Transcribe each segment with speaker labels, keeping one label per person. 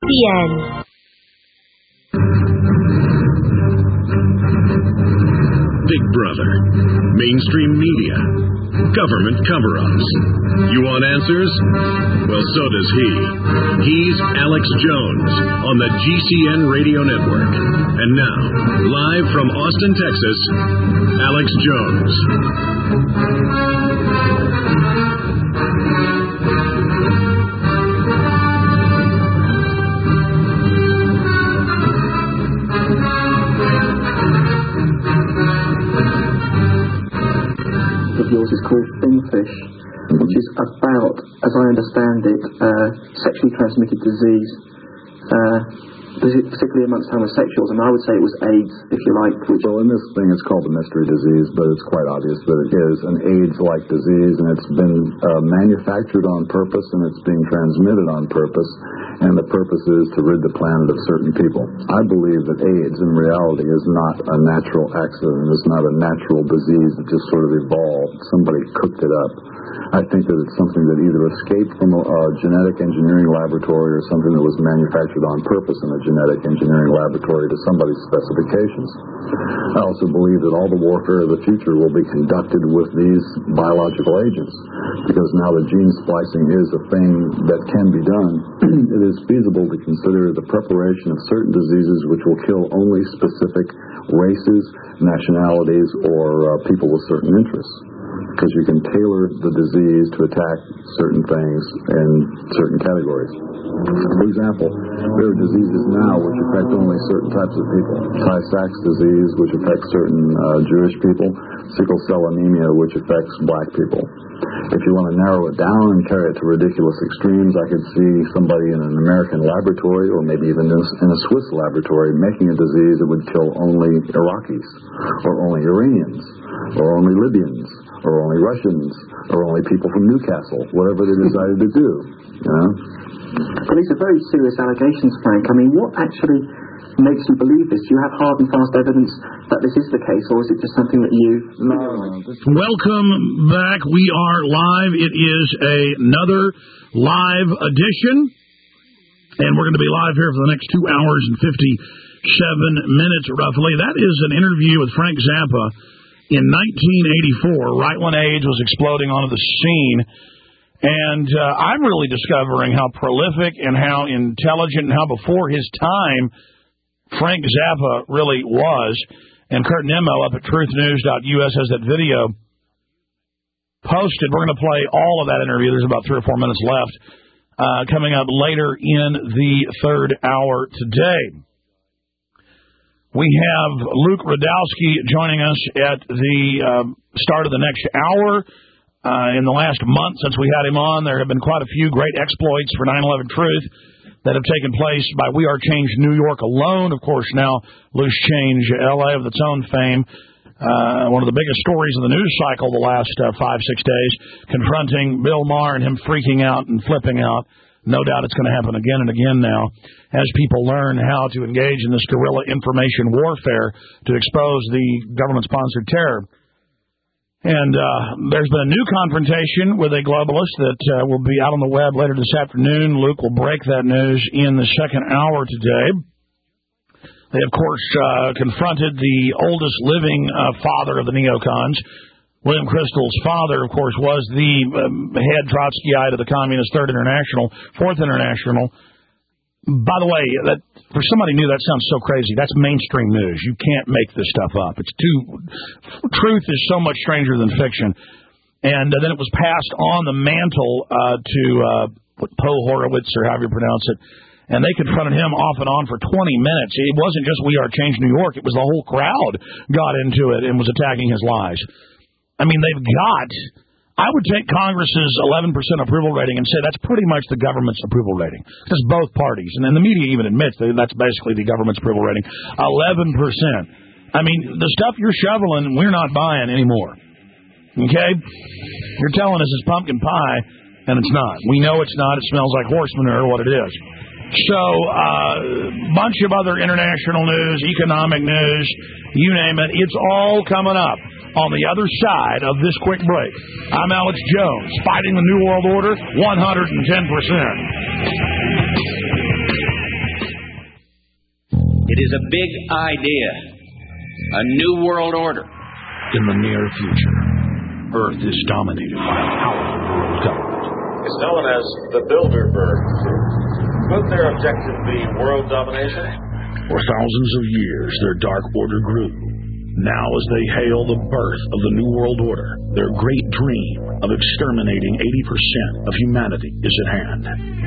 Speaker 1: TBN.
Speaker 2: Big Brother, mainstream media, government cover-ups. You want answers? Well, so does he. He's Alex Jones on the GCN Radio Network. And now, live from Austin, Texas, Alex Jones.
Speaker 3: Yours is called Finfish, which is about, as I understand it, sexually transmitted disease, particularly amongst homosexuals, and I would say it was AIDS, if you like.
Speaker 4: Well, in this thing it's called a mystery disease, but it's quite obvious that it is an AIDS-like disease, and it's been manufactured on purpose, and it's being transmitted on purpose, and the purpose is to rid the planet of certain people. I believe that AIDS, in reality, is not a natural accident. It's not a natural disease that just sort of evolved. Somebody cooked it up. I think that it's something that either escaped from a genetic engineering laboratory or something that was manufactured on purpose in a genetic engineering laboratory to somebody's specifications. I also believe that all the warfare of the future will be conducted with these biological agents, because now that gene splicing is a thing that can be done, it is feasible to consider the preparation of certain diseases which will kill only specific races, nationalities, or people with certain interests. Because you can tailor the disease to attack certain things in certain categories. For example, there are diseases now which affect only certain types of people. Tay-Sachs disease, which affects certain Jewish people. Sickle cell anemia, which affects black people. If you want to narrow it down and carry it to ridiculous extremes, I could see somebody in an American laboratory, or maybe even in a Swiss laboratory, making a disease that would kill only Iraqis, or only Iranians, or only Libyans, or only Russians, or only people from Newcastle, whatever they decided to do, you know?
Speaker 3: Well, these are very serious allegations, Frank. I mean, what actually makes you believe this? Do you have hard and fast evidence that this is the case, or is it just something that you...
Speaker 5: No. Welcome back. We are live. It is another live edition, and we're going to be live here for the next 2 hours and 57 minutes, roughly. That is an interview with Frank Zappa in 1984, right when AIDS was exploding onto the scene. And I'm really discovering how prolific and how intelligent and how before his time Frank Zappa really was. And Kurt Nimmo up at truthnews.us has that video posted. We're going to play all of that interview. There's about 3 or 4 minutes left coming up later in the third hour today. We have Luke Rudkowski joining us at the start of the next hour. In the last month since we had him on, there have been quite a few great exploits for 9/11 Truth that have taken place by We Are Change New York alone. Of course, now Loose Change LA of its own fame. One of the biggest stories of the news cycle the last 5-6 days, confronting Bill Maher and him freaking out and flipping out. No doubt it's going to happen again and again now as people learn how to engage in this guerrilla information warfare to expose the government-sponsored terror. And there's been a new confrontation with a globalist that will be out on the web later this afternoon. Luke will break that news in the second hour today. They, of course, confronted the oldest living father of the neocons. William Kristol's father, of course, was the head Trotskyite of the Communist Third International, Fourth International. By the way, that for somebody new, that sounds so crazy. That's mainstream news. You can't make this stuff up. It's truth is so much stranger than fiction. And then it was passed on the mantle to Poe Horowitz, or however you pronounce it. And they confronted him off and on for 20 minutes. It wasn't just We Are Change New York. It was the whole crowd got into it and was attacking his lies. I mean, I would take Congress's 11% approval rating and say that's pretty much the government's approval rating. Because both parties, and then the media even admits that that's basically the government's approval rating. 11%. I mean, the stuff you're shoveling, we're not buying anymore. Okay? You're telling us it's pumpkin pie, and it's not. We know it's not. It smells like horse manure, what it is. So, bunch of other international news, economic news, you name it. It's all coming up on the other side of this quick break. I'm Alex Jones, fighting the New World Order 110%.
Speaker 1: It is a big idea, a new world order.
Speaker 5: In the near future, Earth is dominated by a powerful world government.
Speaker 6: It's known as the Bilderberg Group. Could their objective be world domination?
Speaker 5: For thousands of years, their dark order grew. Now, as they hail the birth of the New World Order, their great dream of exterminating 80% of humanity is at hand.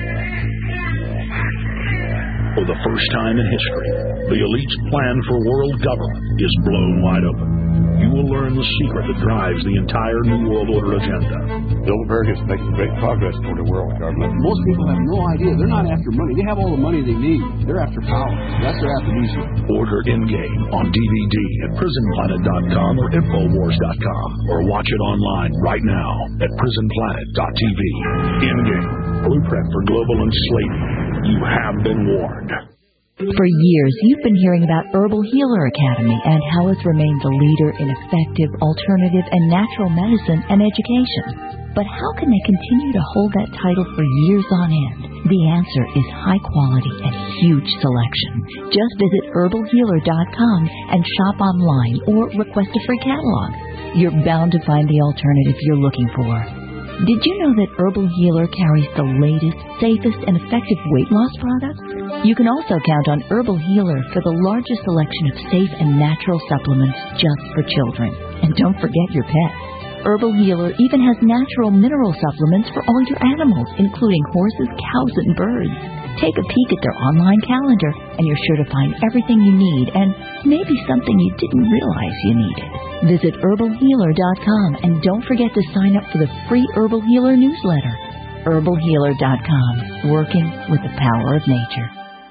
Speaker 5: For the first time in history, the elite's plan for world government is blown wide open. You will learn the secret that drives the entire New World Order agenda.
Speaker 7: Bilderberg is making great progress toward a world government. Most people have no idea. They're not after money. They have all the money they need. They're after power. That's their attribution.
Speaker 5: Order Endgame on DVD at prisonplanet.com or Infowars.com, or watch it online right now at prisonplanet.tv. Endgame, blueprint for global enslavement. You have been warned.
Speaker 8: For years, you've been hearing about Herbal Healer Academy and how it's remained the leader in effective, alternative, and natural medicine and education. But how can they continue to hold that title for years on end? The answer is high quality and huge selection. Just visit herbalhealer.com and shop online or request a free catalog. You're bound to find the alternative you're looking for. Did you know that Herbal Healer carries the latest, safest, and effective weight loss products? You can also count on Herbal Healer for the largest selection of safe and natural supplements just for children. And don't forget your pets. Herbal Healer even has natural mineral supplements for all your animals, including horses, cows, and birds. Take a peek at their online calendar, and you're sure to find everything you need, and maybe something you didn't realize you needed. Visit herbalhealer.com, and don't forget to sign up for the free Herbal Healer newsletter. herbalhealer.com, working with the power of nature.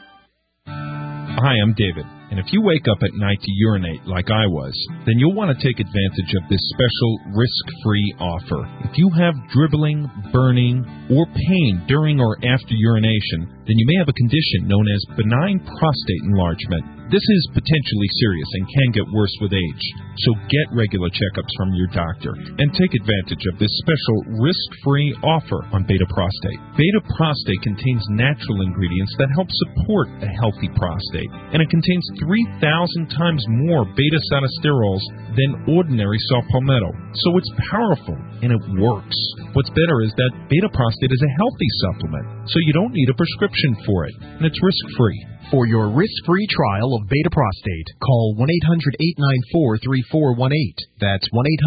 Speaker 9: Hi, I'm David, and if you wake up at night to urinate like I was, then you'll want to take advantage of this special risk-free offer. If you have dribbling, burning, or pain during or after urination, then you may have a condition known as benign prostate enlargement. This is potentially serious and can get worse with age, so get regular checkups from your doctor and take advantage of this special risk-free offer on Beta Prostate. Beta Prostate contains natural ingredients that help support a healthy prostate, and it contains 3,000 times more beta-sinosterols than ordinary saw palmetto, so it's powerful and it works. What's better is that Beta Prostate is a healthy supplement, so you don't need a prescription for it, and it's risk-free.
Speaker 10: For your risk-free trial of Beta Prostate, call 1-800-894-3418. That's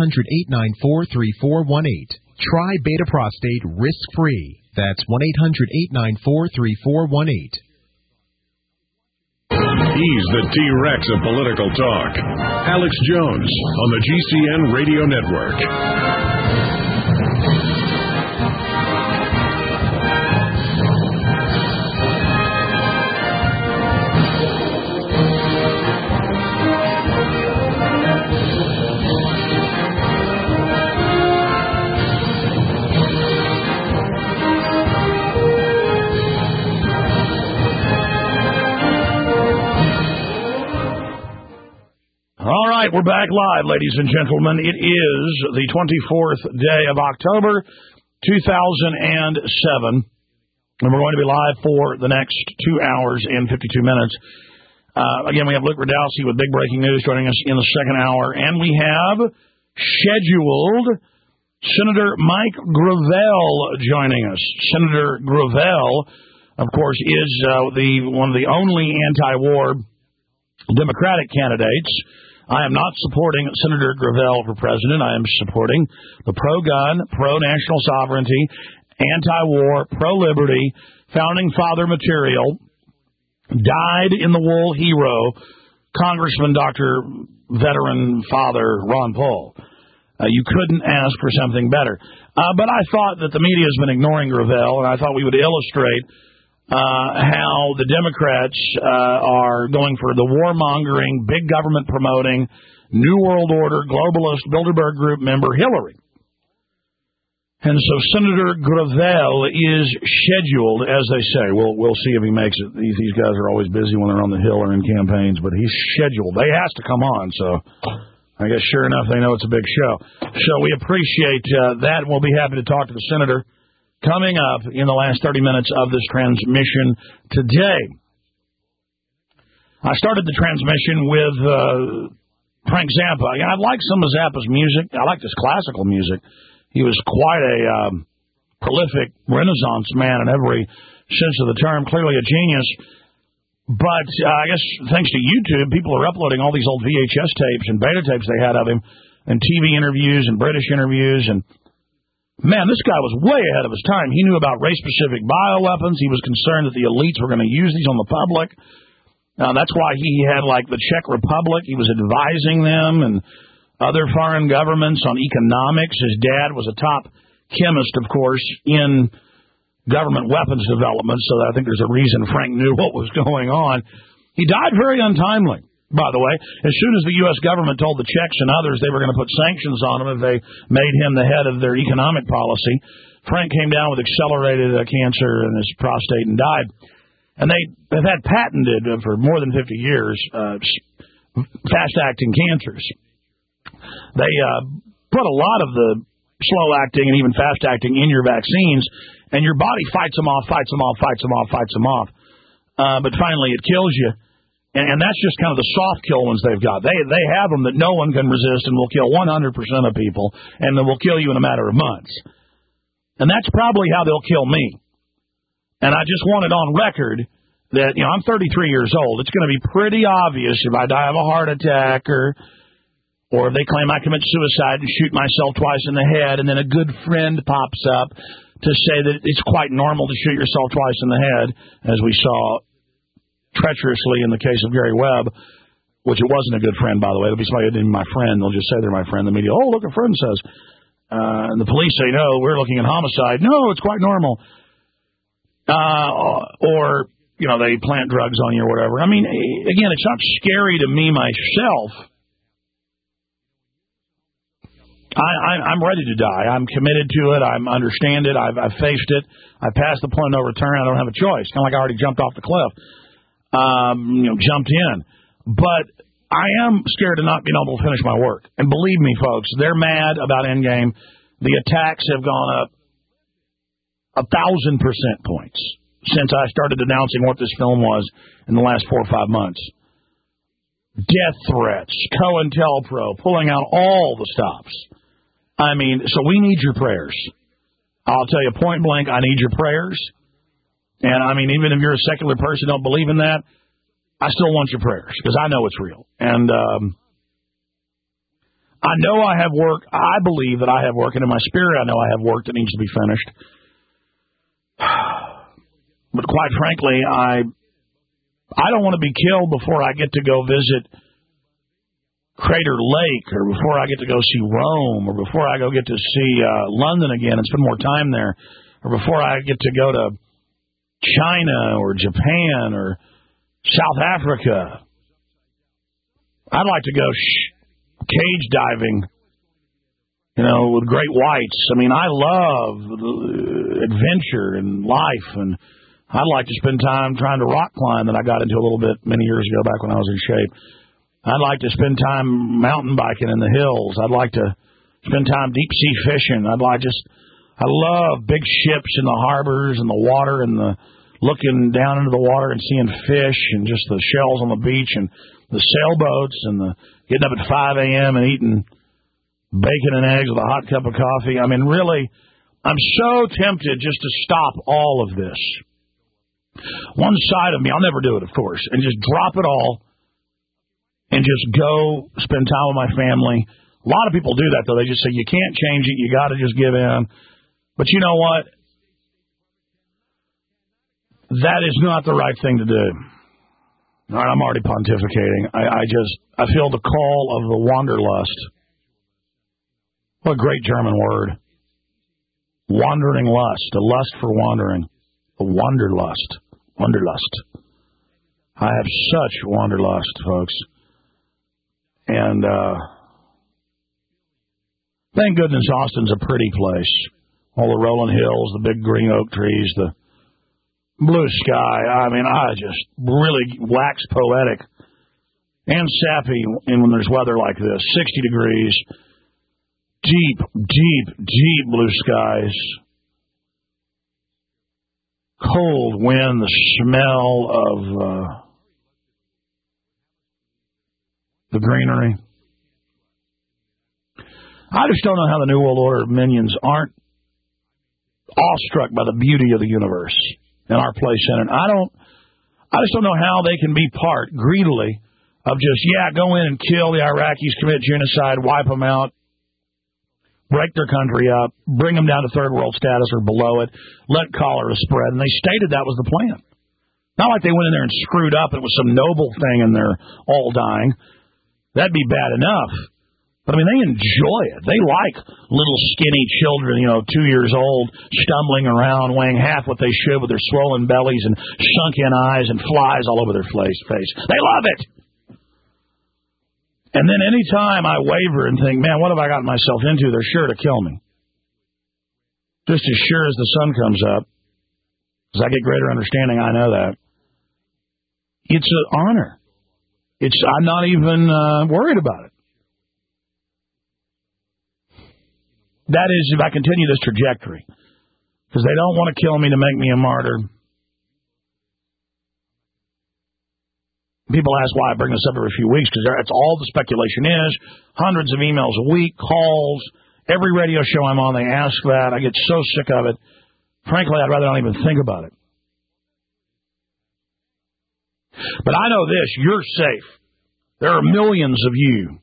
Speaker 10: 1-800-894-3418. Try Beta Prostate risk-free. That's 1-800-894-3418.
Speaker 2: He's the T-Rex of political talk. Alex Jones on the GCN Radio Network.
Speaker 5: All right, we're back live, ladies and gentlemen. It is the 24th day of October, 2007, and we're going to be live for the next 2 hours and 52 minutes. Again, we have Luke Radowski with big breaking news joining us in the second hour, and we have scheduled Senator Mike Gravel joining us. Senator Gravel, of course, is one of the only anti-war Democratic candidates. I am not supporting Senator Gravel for president. I am supporting the pro-gun, pro-national sovereignty, anti-war, pro-liberty, founding father material, dyed-in-the-wool hero, Congressman Dr. Veteran Father Ron Paul. You couldn't ask for something better. But I thought that the media has been ignoring Gravel, and I thought we would illustrate how the Democrats are going for the warmongering, big government promoting, New World Order, globalist, Bilderberg Group member Hillary. And so Senator Gravel is scheduled, as they say. We'll see if he makes it. These guys are always busy when they're on the Hill or in campaigns, but he's scheduled. They has to come on, so I guess sure enough they know it's a big show. So we appreciate that, and we'll be happy to talk to the senator coming up in the last 30 minutes of this transmission today. I started the transmission with Frank Zappa. I like some of Zappa's music. I like his classical music. He was quite a prolific Renaissance man in every sense of the term, clearly a genius. But I guess thanks to YouTube, people are uploading all these old VHS tapes and beta tapes they had of him, and TV interviews and British interviews. And, man, this guy was way ahead of his time. He knew about race-specific bioweapons. He was concerned that the elites were going to use these on the public. That's why he had, like, the Czech Republic. He was advising them and other foreign governments on economics. His dad was a top chemist, of course, in government weapons development, so I think there's a reason Frank knew what was going on. He died very untimely, by the way. As soon as the U.S. government told the Czechs and others they were going to put sanctions on him if they made him the head of their economic policy, Frank came down with accelerated cancer in his prostate and died. And they have had patented for more than 50 years fast-acting cancers. They put a lot of the slow-acting and even fast-acting in your vaccines, and your body fights them off. But finally it kills you. And that's just kind of the soft kill ones they've got. They have them that no one can resist and will kill 100% of people, and that will kill you in a matter of months. And that's probably how they'll kill me. And I just want it on record that, I'm 33 years old. It's going to be pretty obvious if I die of a heart attack or if they claim I commit suicide and shoot myself twice in the head, and then a good friend pops up to say that it's quite normal to shoot yourself twice in the head, as we saw treacherously in the case of Gary Webb, which it wasn't a good friend, by the way. It'll be somebody who isn't my friend. They'll just say they're my friend. The media, oh, look, a friend says. And the police say, no, we're looking at homicide. No, it's quite normal. Or, they plant drugs on you or whatever. I mean, again, it's not scary to me myself. I'm ready to die. I'm committed to it. I understand it. I've faced it. I passed the point of no return. I don't have a choice. Kind of like I already jumped off the cliff, jumped in. But I am scared of not being able to finish my work. And believe me, folks, they're mad about Endgame. The attacks have gone up 1,000% points since I started announcing what this film was in the last 4 or 5 months. Death threats, COINTELPRO, pulling out all the stops. I mean, so we need your prayers. I'll tell you point blank, I need your prayers. And, I mean, even if you're a secular person, don't believe in that, I still want your prayers because I know it's real. And I know I have work. I believe that I have work, and in my spirit I know I have work that needs to be finished. But quite frankly, I don't want to be killed before I get to go visit Crater Lake, or before I get to go see Rome, or before I get to see London again and spend more time there, or before I get to go to China or Japan or South Africa. I'd like to go cage diving, with great whites. I mean, I love adventure and life, and I'd like to spend time trying to rock climb that I got into a little bit many years ago back when I was in shape. I'd like to spend time mountain biking in the hills. I'd like to spend time deep sea fishing. I love big ships in the harbors and the water and the looking down into the water and seeing fish and just the shells on the beach and the sailboats and the getting up at 5 a.m. and eating bacon and eggs with a hot cup of coffee. I mean, really, I'm so tempted just to stop all of this. One side of me, I'll never do it, of course, and just drop it all and just go spend time with my family. A lot of people do that, though. They just say, you can't change it. You got to just give in. But you know what? That is not the right thing to do. All right, I'm already pontificating. I feel the call of the wanderlust. What a great German word. Wandering lust, a lust for wandering. A wanderlust. Wanderlust. I have such wanderlust, folks. And thank goodness Austin's a pretty place. All the rolling hills, the big green oak trees, the blue sky. I mean, I just really wax poetic and sappy when there's weather like this. 60 degrees, deep, deep, deep blue skies, cold wind, the smell of the greenery. I just don't know how the New World Order minions aren't awestruck by the beauty of the universe and our place in it. I just don't know how they can be part, greedily, of just, go in and kill the Iraqis, commit genocide, wipe them out, break their country up, bring them down to third world status or below it, let cholera spread. And they stated that was the plan. Not like they went in there and screwed up. It was some noble thing and they're all dying. That'd be bad enough. But, I mean, they enjoy it. They like little skinny children, 2 years old, stumbling around, weighing half what they should with their swollen bellies and sunk-in eyes and flies all over their face. They love it. And then any time I waver and think, man, what have I gotten myself into, they're sure to kill me. Just as sure as the sun comes up, as I get greater understanding, I know that. It's an honor. I'm not even worried about it. That is, if I continue this trajectory. Because they don't want to kill me to make me a martyr. People ask why I bring this up every few weeks, because that's all the speculation is. Hundreds of emails a week, calls. Every radio show I'm on, they ask that. I get so sick of it. Frankly, I'd rather not even think about it. But I know this, you're safe. There are millions of you,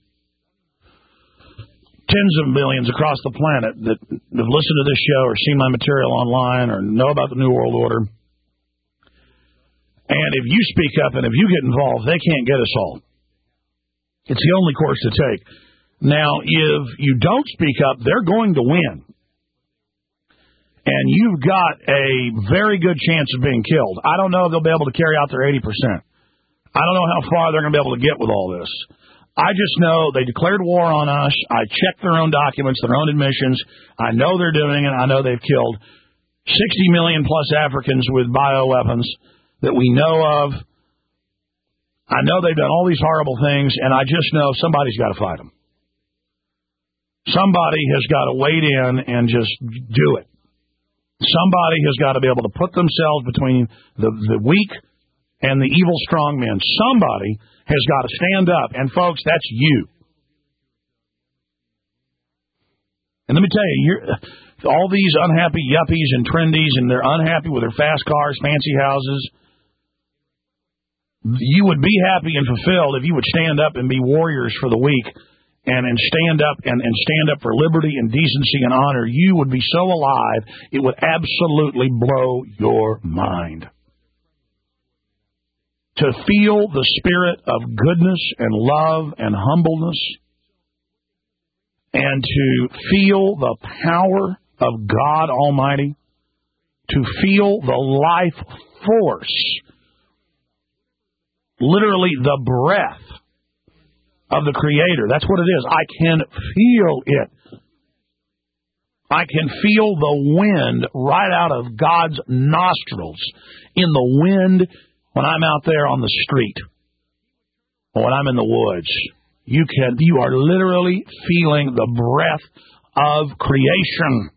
Speaker 5: tens of millions across the planet that have listened to this show or seen my material online or know about the New World Order. And if you speak up and if you get involved, they can't get us all. It's the only course to take. Now, if you don't speak up, they're going to win. And you've got a very good chance of being killed. I don't know if they'll be able to carry out their 80%. I don't know how far they're going to be able to get with all this. I just know they declared war on us. I checked their own documents, their own admissions. I know they're doing it. I know they've killed 60 million plus Africans with bioweapons that we know of. I know they've done all these horrible things, and I just know somebody's got to fight them. Somebody has got to wade in and just do it. Somebody has got to be able to put themselves between the weak and the evil strong men. Somebody has got to stand up, and folks, that's you. And let me tell you, all these unhappy yuppies and trendies, and they're unhappy with their fast cars, fancy houses. You would be happy and fulfilled if you would stand up and be warriors for the weak and stand up and stand up for liberty and decency and honor. You would be so alive, it would absolutely blow your mind. To feel the spirit of goodness and love and humbleness, and to feel the power of God Almighty, to feel the life force, literally the breath of the Creator. That's what it is. I can feel it. I can feel the wind right out of God's nostrils in the wind when I'm out there on the street or when I'm in the woods. You are literally feeling the breath of creation.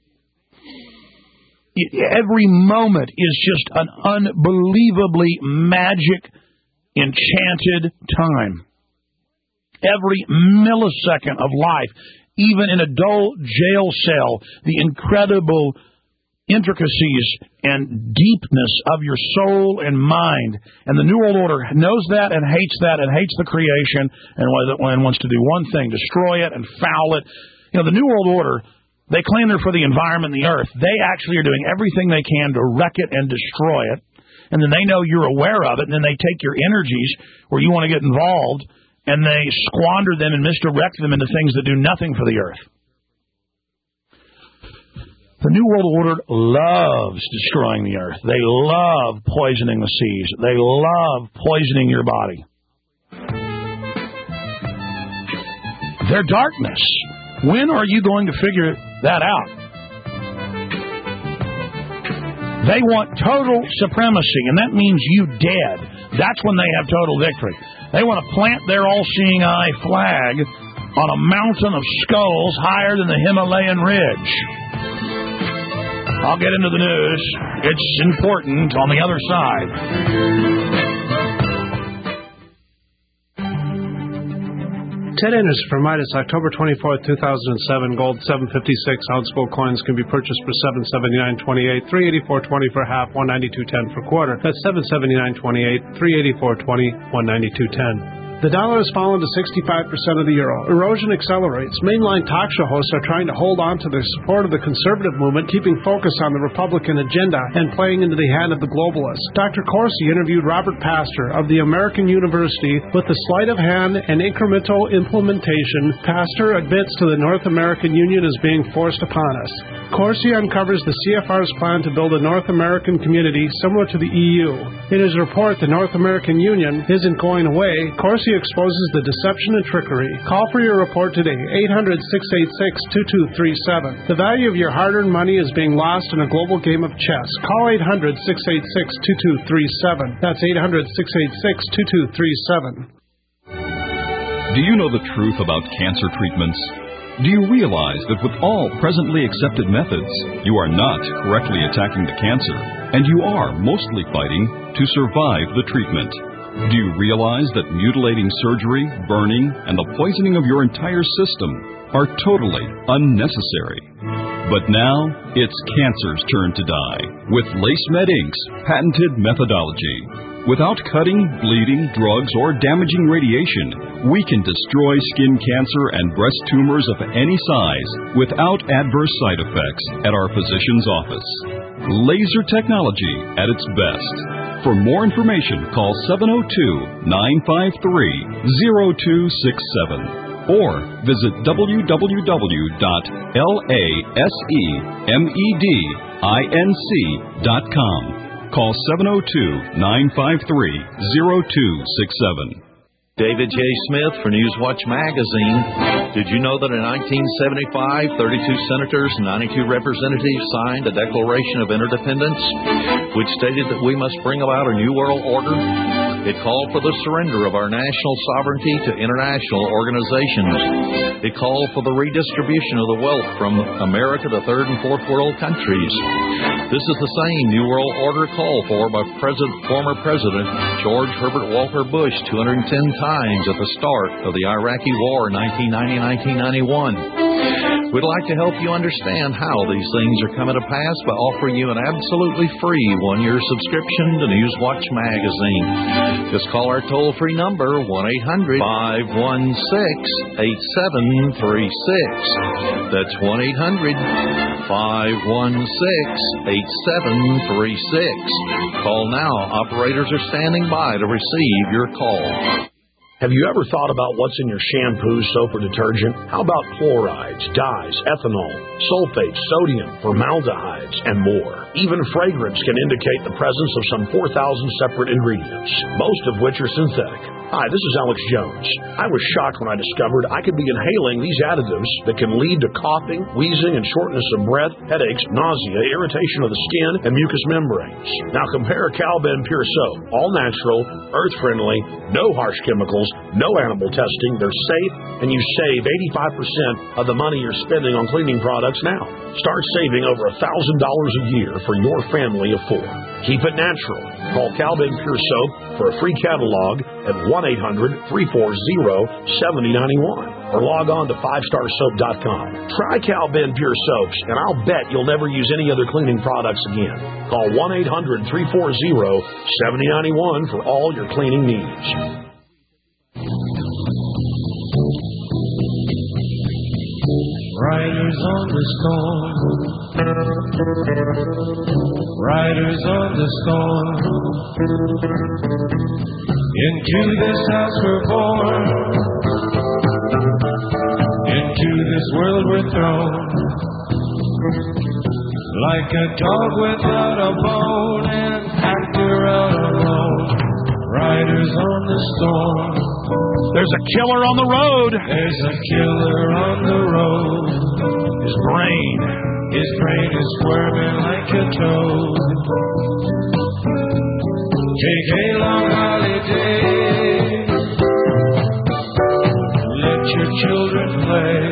Speaker 5: Every moment is just an unbelievably magic, enchanted time. Every millisecond of life, even in a dull jail cell, the incredible intricacies and deepness of your soul and mind. And the New World Order knows that and hates the creation and wants to do one thing, destroy it and foul it. The New World Order, they claim they're for the environment and the earth. They actually are doing everything they can to wreck it and destroy it. And then they know you're aware of it, and then they take your energies where you want to get involved, and they squander them and misdirect them into things that do nothing for the earth. The New World Order loves destroying the earth. They love poisoning the seas. They love poisoning your body. Their darkness. When are you going to figure that out? They want total supremacy, and that means you dead. That's when they have total victory. They want to plant their all-seeing eye flag on a mountain of skulls higher than the Himalayan ridge. I'll get into the news. It's important on the other side.
Speaker 11: 10 inches for Midas, October 24th, 2007. Gold 756 ounce gold coins can be purchased for $779.28, $384.20 for half, $192.10 for quarter. That's $779.28, $384.20, $192.10. The dollar has fallen to 65% of the euro. Erosion accelerates. Mainline talk show hosts are trying to hold on to their support of the conservative movement, keeping focus on the Republican agenda and playing into the hand of the globalists. Dr. Corsi interviewed Robert Pastor of the American University. With the sleight of hand and incremental implementation, Pastor admits to the North American Union as being forced upon us. Corsi uncovers the CFR's plan to build a North American community similar to the EU. In his report, The North American Union Isn't Going Away, Corsi exposes the deception and trickery. Call for your report today, 800-686-2237. The value of your hard-earned money is being lost in a global game of chess. Call 800-686-2237. That's 800-686-2237.
Speaker 12: Do you know the truth about cancer treatments? Do you realize that with all presently accepted methods, you are not correctly attacking the cancer, and you are mostly fighting to survive the treatment? Do you realize that mutilating surgery, burning, and the poisoning of your entire system are totally unnecessary? But now, it's cancer's turn to die with LaceMed Inc.'s patented methodology. Without cutting, bleeding, drugs, or damaging radiation, we can destroy skin cancer and breast tumors of any size without adverse side effects at our physician's office. Laser technology at its best. For more information, call 702-953-0267 or visit www.lasemedinc.com. Call 702-953-0267.
Speaker 1: David J. Smith for Newswatch Magazine. Did you know that in 1975, 32 senators and 92 representatives signed the Declaration of Interdependence, which stated that we must bring about a new world order? It called for the surrender of our national sovereignty to international organizations. It called for the redistribution of the wealth from America to third and fourth world countries. This is the same New World Order called for by former President George Herbert Walker Bush 210 times at the start of the Iraqi War in 1990-1991. We'd like to help you understand how these things are coming to pass by offering you an absolutely free one-year subscription to Newswatch Magazine. Just call our toll-free number, 1-800-516-8736. That's 1-800-516-8736. Call now. Operators are standing by to receive your call.
Speaker 13: Have you ever thought about what's in your shampoo, soap, or detergent? How about chlorides, dyes, ethanol, sulfates, sodium, formaldehydes, and more? Even fragrance can indicate the presence of some 4,000 separate ingredients, most of which are synthetic. Hi, this is Alex Jones. I was shocked when I discovered I could be inhaling these additives that can lead to coughing, wheezing, and shortness of breath, headaches, nausea, irritation of the skin, and mucous membranes. Now compare Calben Pure Soap, all natural, earth-friendly, no harsh chemicals, no animal testing, they're safe, and you save 85% of the money you're spending on cleaning products now. Start saving over $1,000 a year for your family of 4. Keep it natural. Call Calben Pure Soap for a free catalog at 1-800-340-7091 or log on to 5starsoap.com. Try Calben Pure Soaps, and I'll bet you'll never use any other cleaning products again. Call 1-800-340-7091 for all your cleaning needs.
Speaker 14: Riders on the storm, riders on the storm. Into this house we're born, into this world we're thrown. Like a dog without a bone, an actor out alone. Riders on the storm.
Speaker 5: There's a killer on the road.
Speaker 14: There's a killer on the road.
Speaker 5: His brain
Speaker 14: is squirming like a toad. Take a long holiday. Let your children play.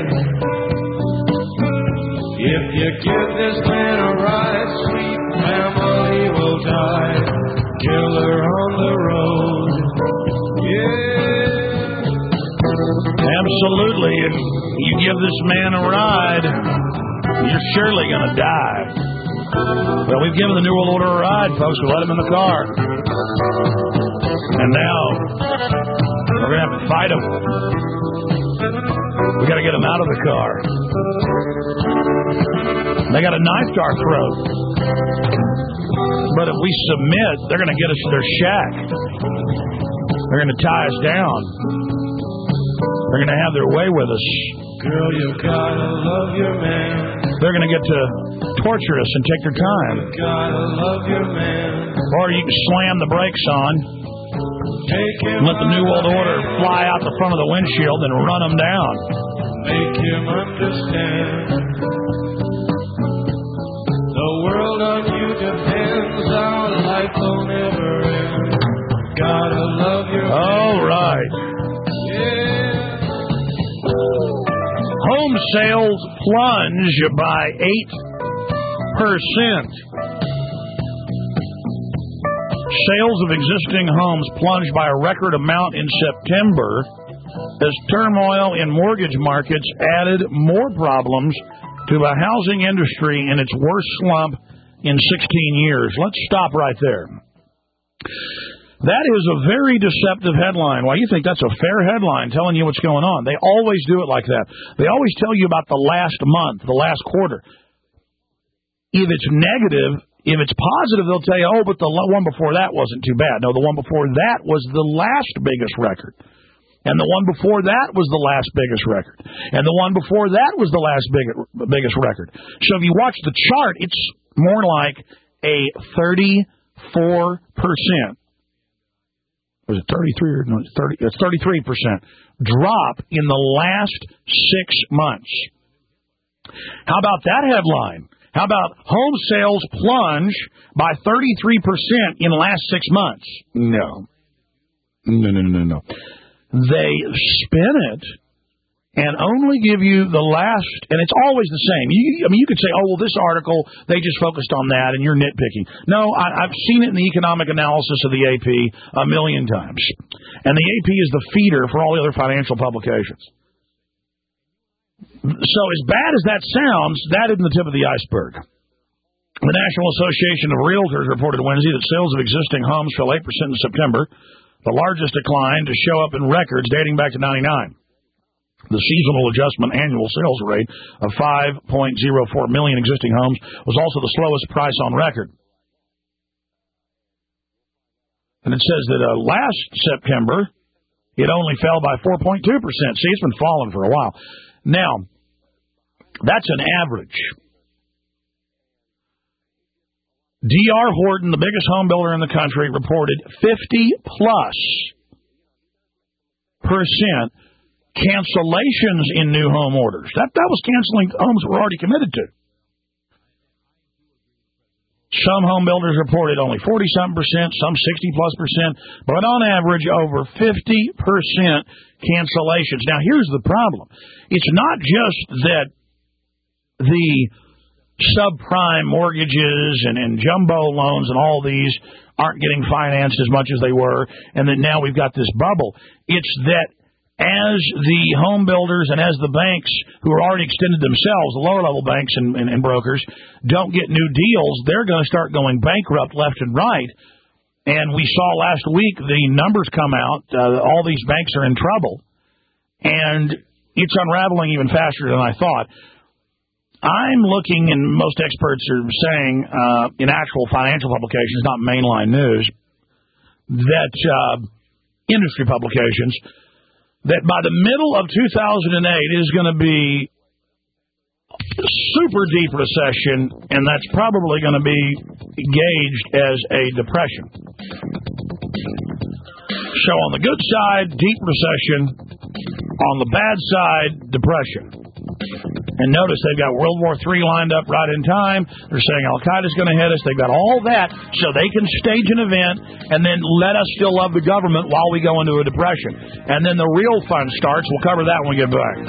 Speaker 14: If you give this man a ride, sweet family will die. Killer on the road. Yeah.
Speaker 5: Absolutely. If you give this man a ride, you're surely going to die. Well, we've given the New World Order a ride, folks. We let him in the car. And now, we're going to have to fight him. We got to get him out of the car. They got a knife to our throat. But if we submit, they're going to get us to their shack. They're going to tie us down. They're going to have their way with us.
Speaker 14: Girl, you gotta love your man.
Speaker 5: They're going to get to torture us and take their time.
Speaker 14: You gotta love your man.
Speaker 5: Or you can slam the brakes on, let the New World Order fly out the front of the windshield and run them down.
Speaker 14: Make him understand. The world on you depends. Our life will never end. Gotta love your man.
Speaker 5: All right. Home sales plunge by 8%. Sales of existing homes plunged by a record amount in September as turmoil in mortgage markets added more problems to the housing industry in its worst slump in 16 years. Let's stop right there. That is a very deceptive headline. Why, you think that's a fair headline telling you what's going on. They always do it like that. They always tell you about the last month, the last quarter. If it's negative, if it's positive, they'll tell you, oh, but the one before that wasn't too bad. No, the one before that was the last biggest record. And the one before that was the last biggest record. And the one before that was the last biggest record. So if you watch the chart, it's more like a 34%. Was it 33 or no, 30? It's 33% drop in the last 6 months. How about that headline? How about home sales plunge by 33% in the last 6 months? No. They spin it and only give you the last, and it's always the same. You could say, oh, well, this article, they just focused on that, and you're nitpicking. No, I've seen it in the economic analysis of the AP a million times. And the AP is the feeder for all the other financial publications. So as bad as that sounds, that isn't the tip of the iceberg. The National Association of Realtors reported Wednesday that sales of existing homes fell 8% in September, the largest decline to show up in records dating back to 1999. The seasonal adjustment annual sales rate of 5.04 million existing homes was also the slowest price on record. And it says that last September, it only fell by 4.2%. See, it's been falling for a while. Now, that's an average. D.R. Horton, the biggest home builder in the country, reported 50+% cancellations in new home orders. That was canceling homes we're already committed to. Some home builders reported only 40-something%, some 60+%, but on average over 50% cancellations. Now, here's the problem. It's not just that the subprime mortgages and jumbo loans and all these aren't getting financed as much as they were, and that now we've got this bubble. It's that as the home builders and as the banks who are already extended themselves, the lower-level banks and brokers, don't get new deals, they're going to start going bankrupt left and right. And we saw last week the numbers come out. All these banks are in trouble. And it's unraveling even faster than I thought. I'm looking, and most experts are saying in actual financial publications, not mainline news, that industry publications, that by the middle of 2008 is going to be super deep recession, and that's probably going to be gauged as a depression. So on the good side, deep recession. On the bad side, depression. And notice they've got World War III lined up right in time. They're saying Al-Qaeda's going to hit us. They've got all that so they can stage an event and then let us still love the government while we go into a depression. And then the real fun starts. We'll cover that when we get back.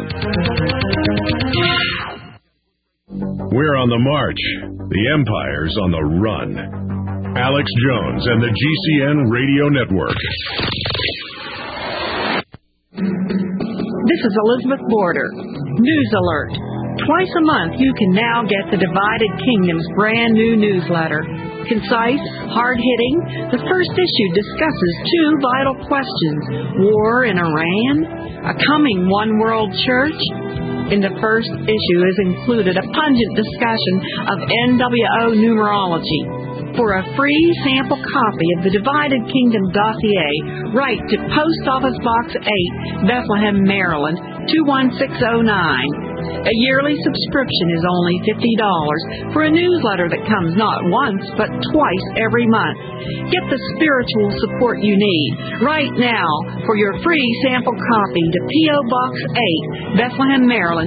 Speaker 2: We're on the march. The empire's on the run. Alex Jones and the GCN Radio Network.
Speaker 15: This is Elizabeth Border. News alert. Twice a month, you can now get the Divided Kingdom's brand new newsletter. Concise, hard-hitting, the first issue discusses two vital questions: war in Iran, a coming one-world church. In the first issue is included a pungent discussion of NWO numerology. For a free sample copy of the Divided Kingdom dossier, write to Post Office Box 8, Bethlehem, Maryland, 21609. A yearly subscription is only $50 for a newsletter that comes not once, but twice every month. Get the spiritual support you need. Right now, for your free sample copy to P.O. Box 8, Bethlehem, Maryland,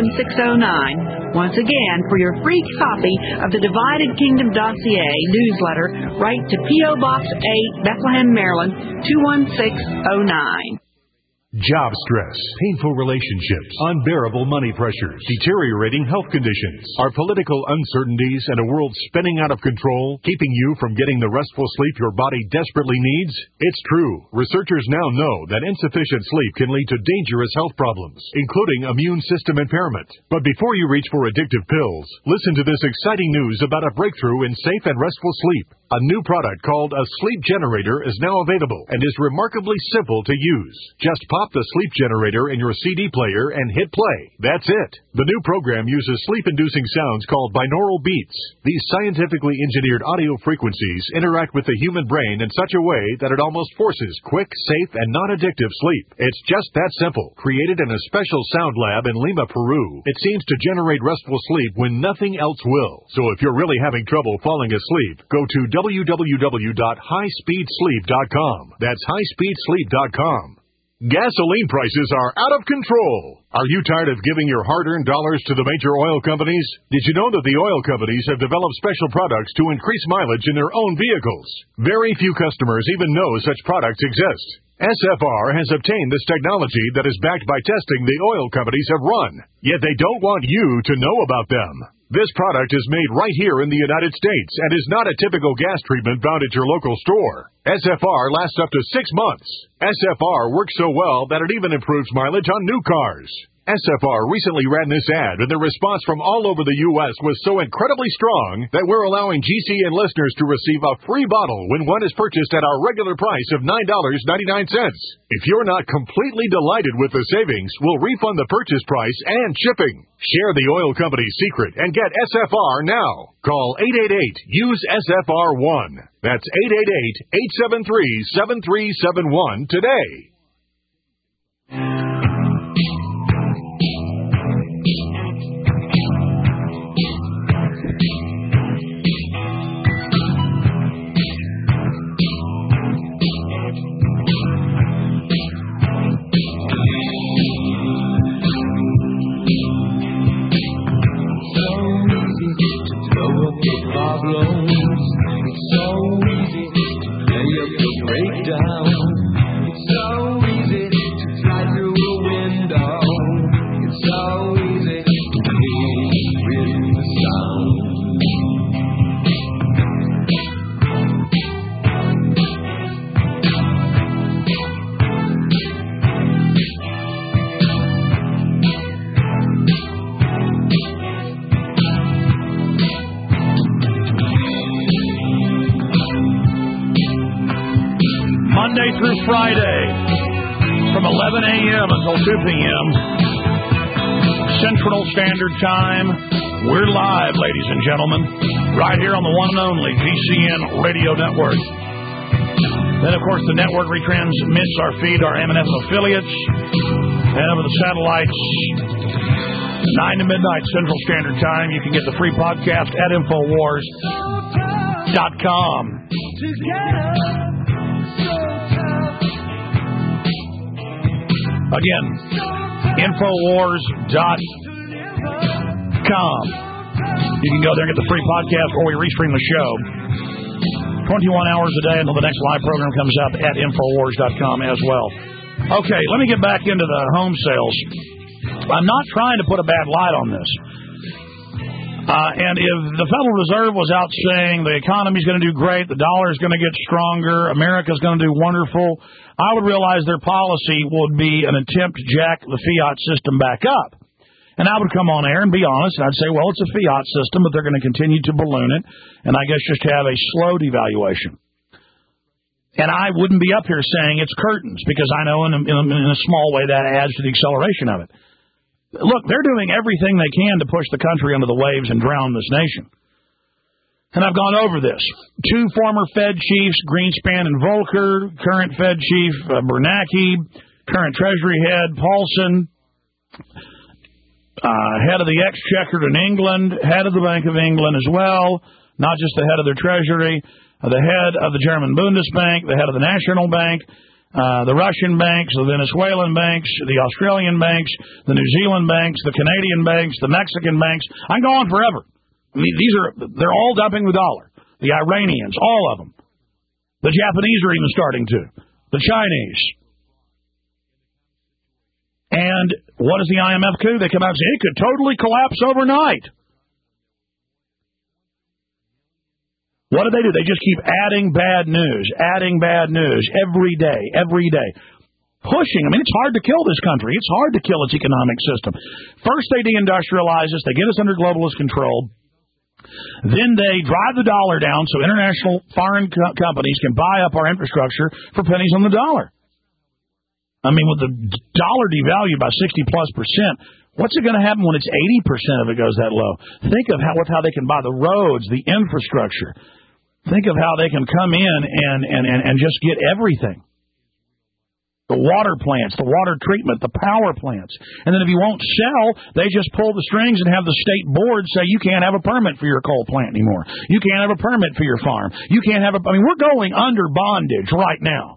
Speaker 15: 21609. Once again, for your free copy of the Divided Kingdom dossier newsletter, write to P.O. Box 8, Bethlehem, Maryland, 21609.
Speaker 16: Job stress, painful relationships, unbearable money pressures, deteriorating health conditions, are political uncertainties and a world spinning out of control keeping you from getting the restful sleep your body desperately needs? It's true. Researchers now know that insufficient sleep can lead to dangerous health problems, including immune system impairment. But before you reach for addictive pills, listen to this exciting news about a breakthrough in safe and restful sleep. A new product called a sleep generator is now available and is remarkably simple to use. Just pop the sleep generator in your CD player and hit play. That's it. The new program uses sleep-inducing sounds called binaural beats. These scientifically engineered audio frequencies interact with the human brain in such a way that it almost forces quick, safe, and non-addictive sleep. It's just that simple. Created in a special sound lab in Lima, Peru, it seems to generate restful sleep when nothing else will. So if you're really having trouble falling asleep, go to www.highspeedsleep.com. That's highspeedsleep.com. Gasoline prices are out of control. Are you tired of giving your hard-earned dollars to the major oil companies? Did you know that the oil companies have developed special products to increase mileage in their own vehicles? Very few customers even know such products exist. SFR has obtained this technology that is backed by testing the oil companies have run, yet they don't want you to know about them. This product is made right here in the United States and is not a typical gas treatment found at your local store. SFR lasts up to 6 months. SFR works so well that it even improves mileage on new cars. SFR recently ran this ad, and the response from all over the U.S. was so incredibly strong that we're allowing GCN listeners to receive a free bottle when one is purchased at our regular price of $9.99. If you're not completely delighted with the savings, we'll refund the purchase price and shipping. Share the oil company's secret and get SFR now. Call 888-USE-SFR1. That's 888-873-7371 today.
Speaker 14: It's so easy to play up the breakdown. It's so easy to fly through a window. It's so easy to live in the sound.
Speaker 5: Monday through Friday, from 11 a.m. until 2 p.m. Central Standard Time. We're live, ladies and gentlemen, right here on the one and only GCN Radio Network. Then, of course, the network retransmits our feed, our M&F affiliates, and over the satellites, 9 to midnight Central Standard Time. You can get the free podcast at Infowars.com. Again, Infowars.com. You can go there and get the free podcast, or we restream the show 21 hours a day until the next live program comes up at Infowars.com as well. Okay, let me get back into the home sales. I'm not trying to put a bad light on this. And if the Federal Reserve was out saying the economy's going to do great, the dollar's going to get stronger, America's going to do wonderful, I would realize their policy would be an attempt to jack the fiat system back up. And I would come on air and be honest, and I'd say, well, it's a fiat system, but they're going to continue to balloon it, and I guess just have a slow devaluation. And I wouldn't be up here saying it's curtains, because I know in a small way that adds to the acceleration of it. Look, they're doing everything they can to push the country under the waves and drown this nation. And I've gone over this. 2 former Fed chiefs, Greenspan and Volcker, current Fed chief Bernanke, current Treasury head Paulson, head of the Exchequer in England, head of the Bank of England as well, not just the head of their Treasury, the head of the German Bundesbank, the head of the National Bank, the Russian banks, the Venezuelan banks, the Australian banks, the New Zealand banks, the Canadian banks, the Mexican banks. I can go on forever. I mean, they're all dumping the dollar. The Iranians, all of them. The Japanese are even starting to. The Chinese. And what does the IMF do? They come out and say it could totally collapse overnight. What do? They just keep adding bad news every day. Pushing. I mean, it's hard to kill this country. It's hard to kill its economic system. First, they deindustrialize us. They get us under globalist control. Then they drive the dollar down so international foreign companies can buy up our infrastructure for pennies on the dollar. I mean, with the dollar devalued by 60+%, what's it going to happen when it's 80% of it goes that low? Think of how they can buy the roads, the infrastructure. Think of how they can come in and just get everything. The water plants, the water treatment, the power plants. And then if you won't sell, they just pull the strings and have the state board say you can't have a permit for your coal plant anymore. You can't have a permit for your farm. You can't have we're going under bondage right now.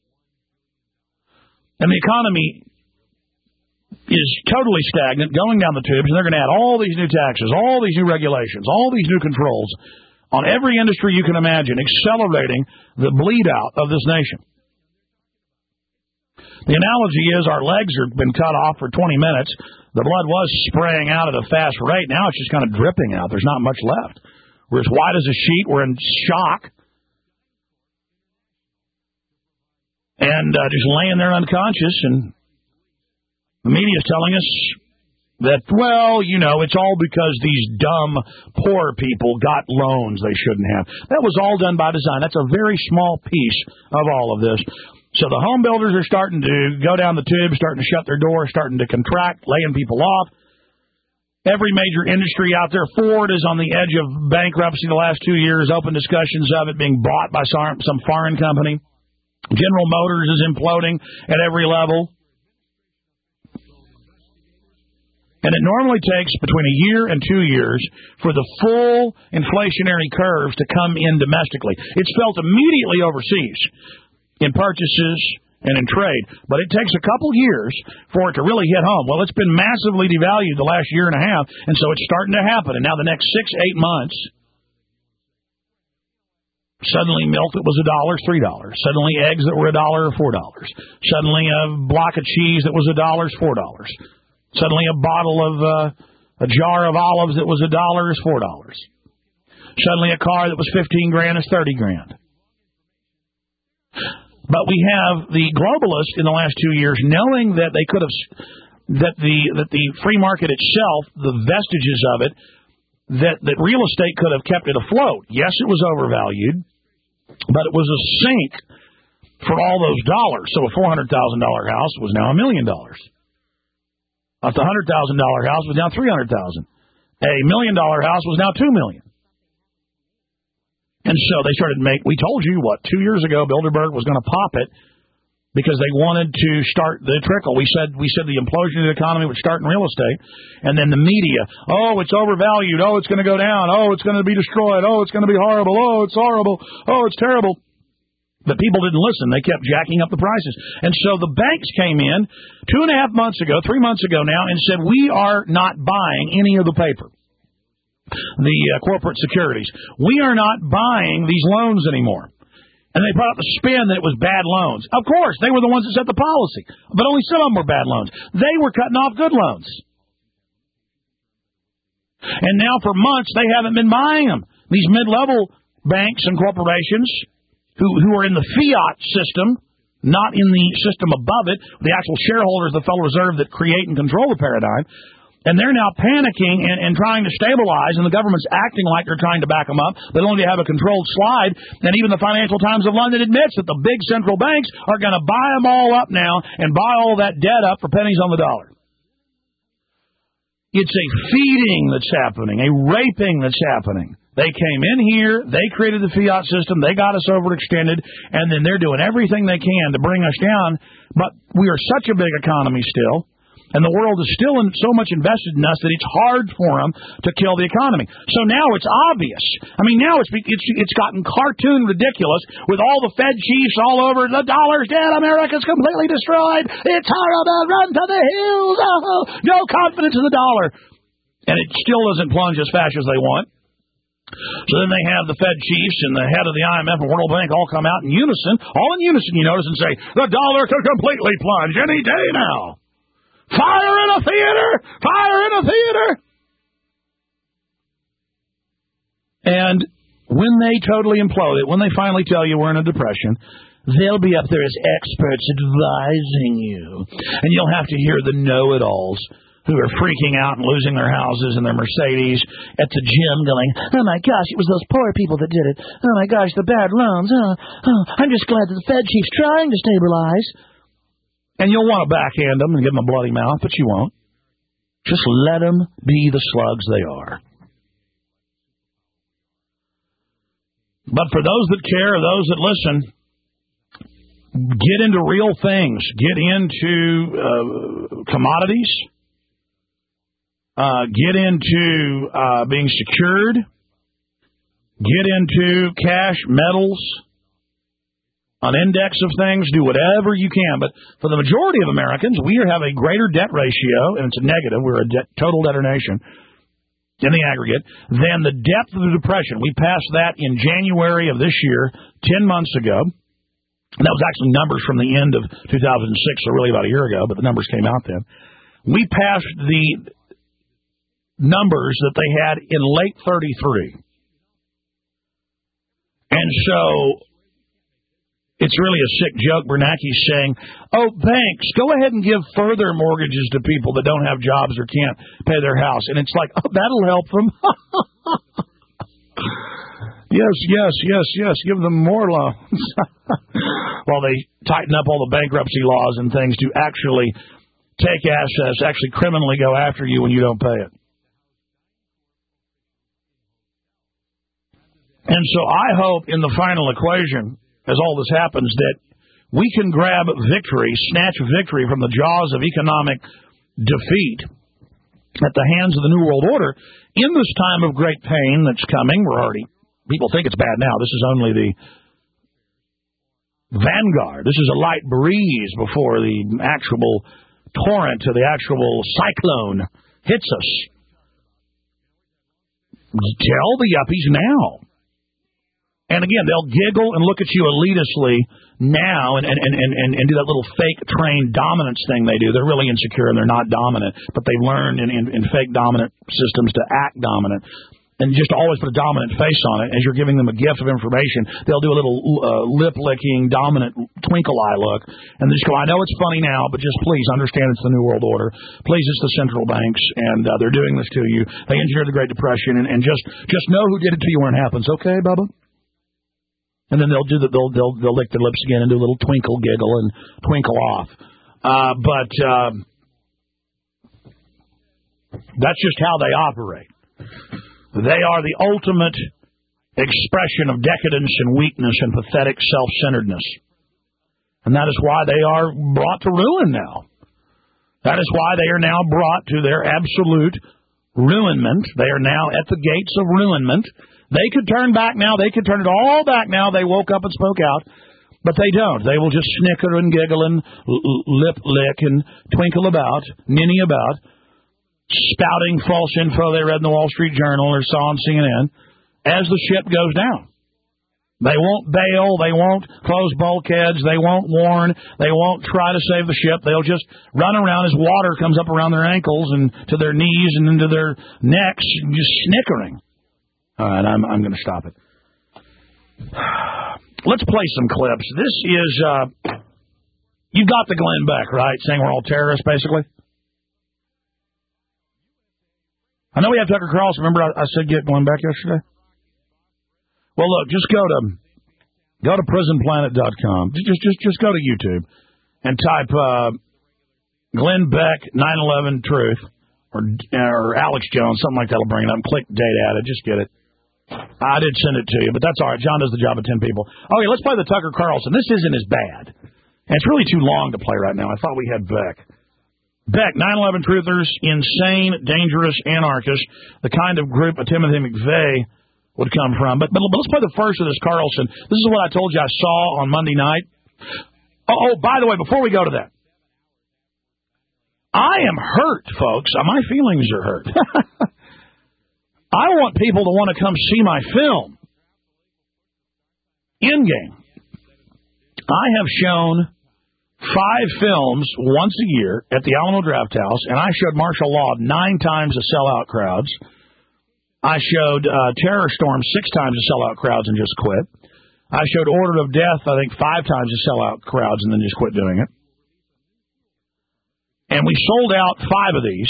Speaker 5: And the economy is totally stagnant, going down the tubes, and they're going to add all these new taxes, all these new regulations, all these new controls on every industry you can imagine, accelerating the bleed out of this nation. The analogy is our legs have been cut off for 20 minutes. The blood was spraying out at a fast rate. Now it's just kind of dripping out. There's not much left. We're as white as a sheet. We're in shock. And just laying there unconscious. And the media is telling us that, well, it's all because these dumb, poor people got loans they shouldn't have. That was all done by design. That's a very small piece of all of this. So the home builders are starting to go down the tube, starting to shut their doors, starting to contract, laying people off. Every major industry out there, Ford is on the edge of bankruptcy the last 2 years, open discussions of it being bought by some foreign company. General Motors is imploding at every level. And it normally takes between a year and 2 years for the full inflationary curves to come in domestically. It's felt immediately overseas in purchases and in trade. But it takes a couple years for it to really hit home. Well, it's been massively devalued the last year and a half, and so it's starting to happen. And now the next 6-8 months, suddenly milk that was $1 is $3. Suddenly eggs that were $1 are $4. Suddenly a block of cheese that was $1 is $4. Suddenly a bottle of a jar of olives that was $1 is $4. Suddenly a car that was $15,000 is $30,000. But we have the globalists in the last 2 years knowing that they could have that the free market itself, the vestiges of it, that real estate could have kept it afloat. Yes, it was overvalued, but it was a sink for all those dollars. So a $400,000 house was now $1 million. A $100,000 house was now $300,000. A $1 million house was now $2 million. And so they started we told you, 2 years ago, Bilderberg was going to pop it because they wanted to start the trickle. We said the implosion of the economy would start in real estate. And then the media, it's overvalued. It's going to go down. It's going to be destroyed. It's going to be horrible. It's horrible. It's terrible. But people didn't listen. They kept jacking up the prices. And so the banks came in 2.5 months ago, 3 months ago now, and said, we are not buying any of the paper. The corporate securities. We are not buying these loans anymore. And they brought up the spin that it was bad loans. Of course, they were the ones that set the policy. But only some of them were bad loans. They were cutting off good loans. And now for months they haven't been buying them. These mid-level banks and corporations who are in the fiat system, not in the system above it, the actual shareholders of the Federal Reserve that create and control the paradigm, and they're now panicking and trying to stabilize, and the government's acting like they're trying to back them up, but only to have a controlled slide. And even the Financial Times of London admits that the big central banks are going to buy them all up now and buy all that debt up for pennies on the dollar. It's a feeding that's happening, a raping that's happening. They came in here, they created the fiat system, they got us overextended, and then they're doing everything they can to bring us down. But we are such a big economy still, and the world is still so much invested in us that it's hard for them to kill the economy. So now it's obvious. I mean, now it's gotten cartoon ridiculous with all the Fed chiefs all over. The dollar's dead. America's completely destroyed. It's horrible. Run to the hills. Oh, no confidence in the dollar. And it still doesn't plunge as fast as they want. So then they have the Fed chiefs and the head of the IMF and World Bank all come out in unison, you notice, and say, the dollar could completely plunge any day now. Fire in a theater! Fire in a theater! And when they totally implode it, when they finally tell you we're in a depression, they'll be up there as experts advising you. And you'll have to hear the know-it-alls who are freaking out and losing their houses and their Mercedes at the gym going, oh my gosh, it was those poor people that did it. Oh my gosh, the bad loans. I'm just glad that the Fed chief's trying to stabilize. And you'll want to backhand them and give them a bloody mouth, but you won't. Just let them be the slugs they are. But for those that care, those that listen, get into real things. Get into commodities. Get into being secured. Get into cash, metals, an index of things. Do whatever you can. But for the majority of Americans, we have a greater debt ratio, and it's a negative. We're a total debtor nation in the aggregate, than the depth of the Depression. We passed that in January of this year, 10 months ago. And that was actually numbers from the end of 2006, so really about a year ago, but the numbers came out then. We passed the numbers that they had in late 33. And so it's really a sick joke. Bernanke's saying, oh, banks, go ahead and give further mortgages to people that don't have jobs or can't pay their house. And it's like, oh, that'll help them. Yes, give them more loans. While they tighten up all the bankruptcy laws and things to actually take assets, actually criminally go after you when you don't pay it. And so I hope in the final equation, as all this happens, that we can grab victory, snatch victory from the jaws of economic defeat at the hands of the New World Order in this time of great pain that's coming. People think it's bad now. This is only the vanguard. This is a light breeze before the actual torrent or the actual cyclone hits us. Tell the yuppies now. And again, they'll giggle and look at you elitistly now and do that little fake trained dominance thing they do. They're really insecure and they're not dominant, but they learn in fake dominant systems to act dominant. And just always put a dominant face on it as you're giving them a gift of information. They'll do a little lip-licking, dominant twinkle eye look. And they just go, I know it's funny now, but just please understand it's the New World Order. Please, it's the central banks, and they're doing this to you. They engineered the Great Depression, and just know who did it to you when it happens. Okay, Bubba? And then they'll lick their lips again and do a little twinkle giggle and twinkle off. But that's just how they operate. They are the ultimate expression of decadence and weakness and pathetic self-centeredness. And that is why they are brought to ruin now. That is why they are now brought to their absolute ruinment. They are now at the gates of ruinment. They could turn back now. They could turn it all back now. They woke up and spoke out. But they don't. They will just snicker and giggle and lip lick and twinkle about, ninny about, spouting false info they read in the Wall Street Journal or saw on CNN as the ship goes down. They won't bail. They won't close bulkheads. They won't warn. They won't try to save the ship. They'll just run around as water comes up around their ankles and to their knees and into their necks, just snickering. All right, I'm going to stop it. Let's play some clips. This is, you got the Glenn Beck, right? Saying we're all terrorists, basically. I know we have Tucker Carlson. Remember I said get Glenn Beck yesterday? Well, look, just go to prisonplanet.com. Just go to YouTube and type Glenn Beck 9/11 Truth or Alex Jones, something like that will bring it up. Click date at it. Just get it. I did send it to you, but that's all right. John does the job of 10 people. Okay, let's play the Tucker Carlson. This isn't as bad. And it's really too long to play right now. I thought we had Beck. Beck, 9/11 Truthers, insane, dangerous anarchists, the kind of group Timothy McVeigh would come from. But let's play the first of this Carlson. This is what I told you I saw on Monday night. Oh, by the way, before we go to that, I am hurt, folks. My feelings are hurt. I want people to want to come see my film, Endgame. I have shown 5 films once a year at the Alamo Drafthouse, and I showed Martial Law 9 times to sell out crowds. I showed Terror Storm 6 times to sell out crowds and just quit. I showed Order of Death, I think, 5 times to sell out crowds and then just quit doing it. And we sold out 5 of these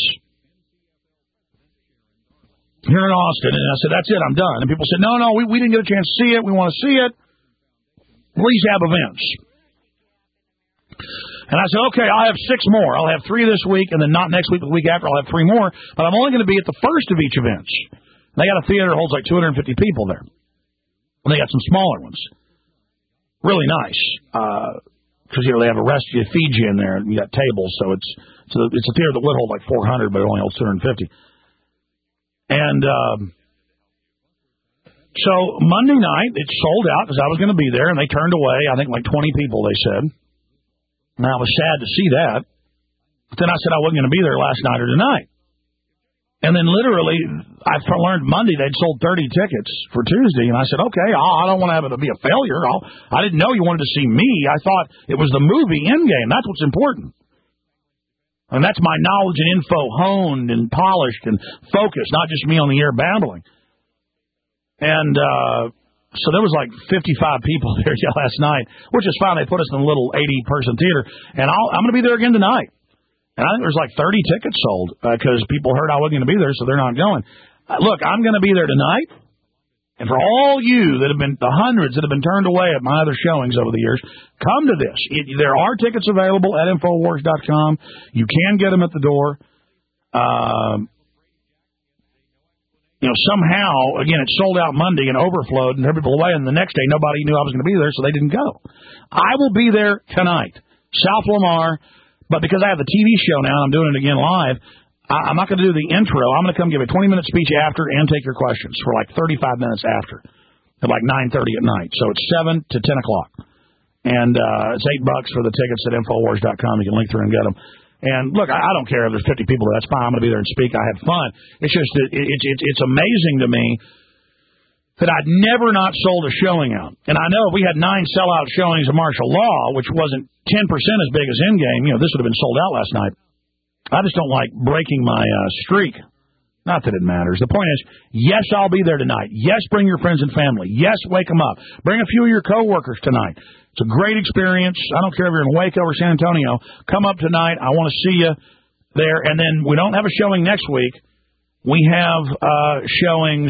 Speaker 5: here in Austin. And I said, that's it, I'm done. And people said, no, we didn't get a chance to see it. We want to see it. Please have events. And I said, okay, I'll have 6 more. I'll have 3 this week, and then not next week, but the week after I'll have 3 more. But I'm only going to be at the first of each event. They got a theater that holds like 250 people there. And they got some smaller ones. Really nice. Because, they have a rest, you feed you in there, and you got tables, so it's a theater that would hold like 400, but it only holds 250. And so Monday night, it sold out because I was going to be there, and they turned away, I think like 20 people, they said. And I was sad to see that. But then I said I wasn't going to be there last night or tonight. And then literally, I learned Monday they'd sold 30 tickets for Tuesday. And I said, okay, I don't want to have it be a failure. I didn't know you wanted to see me. I thought it was the movie Endgame. That's what's important. And that's my knowledge and info honed and polished and focused, not just me on the air babbling. And so there was like 55 people there last night, which is fine. They put us in a little 80-person theater. And I'm going to be there again tonight. And I think there's like 30 tickets sold because people heard I wasn't going to be there, so they're not going. Look, I'm going to be there tonight. And for all you that have been, the hundreds that have been turned away at my other showings over the years, come to this. There are tickets available at Infowars.com. You can get them at the door. Somehow, again, it sold out Monday and overflowed and turned people away. And the next day, nobody knew I was going to be there, so they didn't go. I will be there tonight, South Lamar. But because I have the TV show now, and I'm doing it again live, I'm not going to do the intro. I'm going to come give a 20-minute speech after and take your questions for like 35 minutes after, at like 9:30 at night. So it's 7 to 10 o'clock. And it's $8 for the tickets at Infowars.com. You can link through and get them. And look, I don't care if there's 50 people there. That's fine. I'm going to be there and speak. I had fun. It's just that it's amazing to me that I'd never not sold a showing out. And I know if we had 9 sellout showings of Martial Law, which wasn't 10% as big as Endgame, this would have been sold out last night. I just don't like breaking my streak. Not that it matters. The point is, yes, I'll be there tonight. Yes, bring your friends and family. Yes, wake them up. Bring a few of your coworkers tonight. It's a great experience. I don't care if you're in Waco or San Antonio. Come up tonight. I want to see you there. And then we don't have a showing next week. We have showings